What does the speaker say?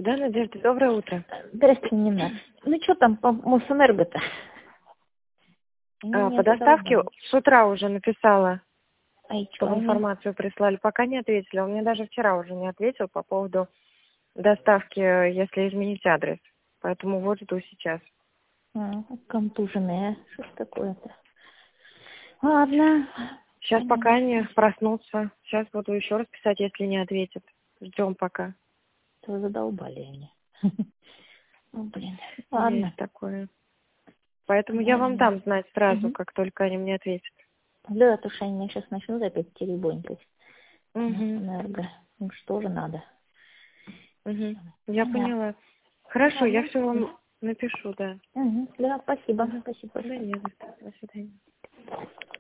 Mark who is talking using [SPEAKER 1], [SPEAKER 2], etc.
[SPEAKER 1] Да, Надежда, доброе утро.
[SPEAKER 2] Здравствуйте, Нина. Ну, что там по Мосэнерго-то?
[SPEAKER 1] По доставке с утра уже написала, чтобы информацию прислали. Пока не ответили. Он мне даже вчера уже не ответил по поводу доставки, если изменить адрес. Поэтому вот жду сейчас.
[SPEAKER 2] Контуженные. Что ж такое-то? Ладно.
[SPEAKER 1] Сейчас пока не проснутся. Сейчас буду еще раз писать, если не ответят. Ждем пока.
[SPEAKER 2] То задолбали они. Ну, блин. Ладно.
[SPEAKER 1] Есть такое. Поэтому я вам дам знать сразу, как только они мне ответят.
[SPEAKER 2] Да, то что они сейчас начнут опять теребонькать.
[SPEAKER 1] Угу.
[SPEAKER 2] Ну, что же надо?
[SPEAKER 1] Угу. Я поняла. Хорошо, я все вам напишу, да.
[SPEAKER 2] Да, спасибо. Спасибо.
[SPEAKER 1] Да, не за что. До свидания.